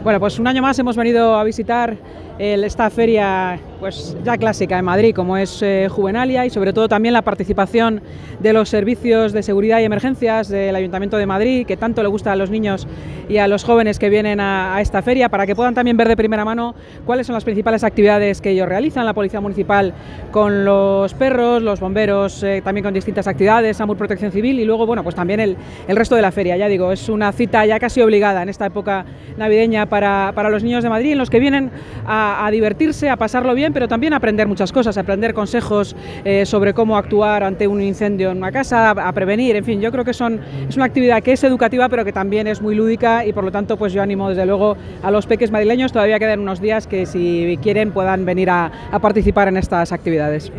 Bueno, pues un año más hemos venido a visitar esta feria pues ya clásica en Madrid, como es Juvenalia, y sobre todo también la participación de los servicios de seguridad y emergencias del Ayuntamiento de Madrid, que tanto le gusta a los niños y a los jóvenes que vienen a esta feria, para que puedan también ver de primera mano cuáles son las principales actividades que ellos realizan, la Policía Municipal con los perros, los bomberos también con distintas actividades, SAMUR Protección Civil, y luego bueno, pues también el resto de la feria. Ya digo, es una cita ya casi obligada en esta época navideña para los niños de Madrid, en los que vienen a divertirse, a pasarlo bien, pero también a aprender muchas cosas, a aprender consejos sobre cómo actuar ante un incendio en una casa, a prevenir, en fin, yo creo que es una actividad que es educativa, pero que también es muy lúdica, y por lo tanto pues yo animo desde luego a los peques madrileños. Todavía quedan unos días que si quieren puedan venir a participar en estas actividades.